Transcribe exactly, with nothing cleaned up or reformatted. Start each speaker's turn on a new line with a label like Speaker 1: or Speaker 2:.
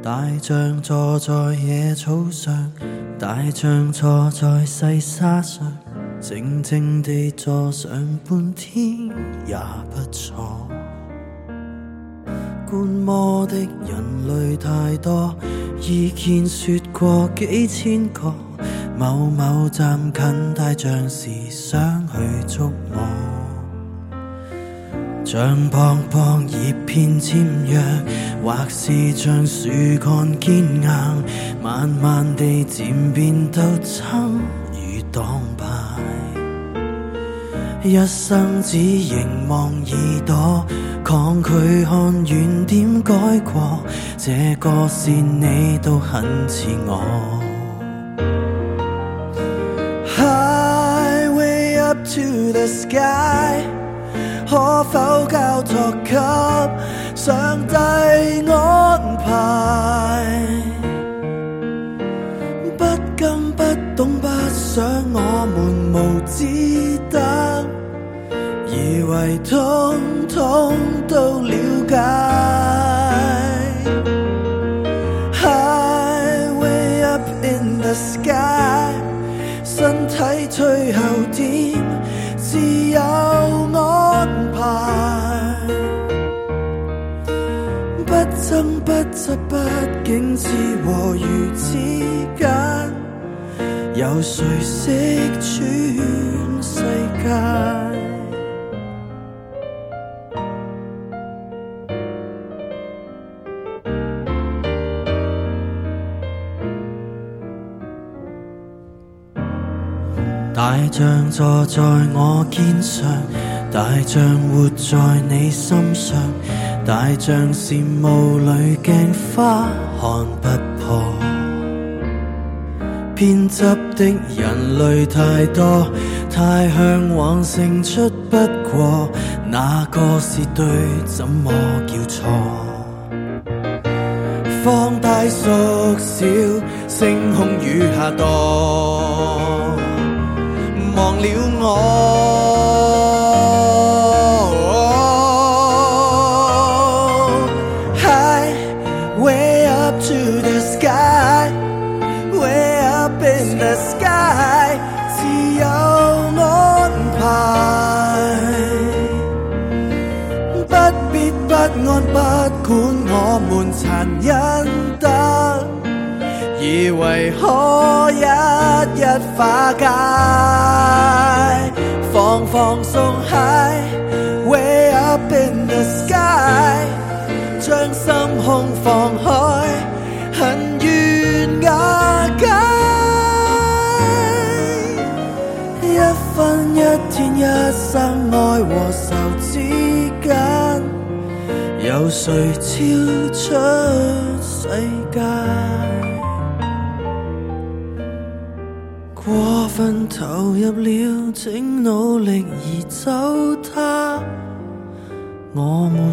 Speaker 1: 大象坐在野草上，大象坐在细沙上，静静地坐上半天也不错。观摩的人类太多，意见说过几千个，某某站近大象时想去捉摸。像薄薄叶片尖锐，或是像树干坚硬，慢慢地渐变到撑与党派。一生只凝望耳朵，抗拒看远點改過，這個線你都很似我。Highway up to the sky， 可否交託給上帝安排？不甘不懂不想，我們無知得以為通通都了解。 Highway up in the sky， 身體最後點自有安排。不爭不執，畢竟知和愚之間，有誰識全世界？大象坐在我肩上，大象活在你心上，大象羨慕濾鏡花看不破。偏執的人類太多，太向往勝出不過，哪個是對，怎麼叫錯？放大縮小，星空雨下墮，忘了我。Highway up to the sky， way up in the sky， 自有安排。不必不安，不管我們殘忍得，以為可一一化解，放放鬆 Highway up in the sky， 將心胸放開，恨怨瓦解。一分一天一生，愛和愁之間，有誰超出世界？過分投入了，請努力移走它。我沒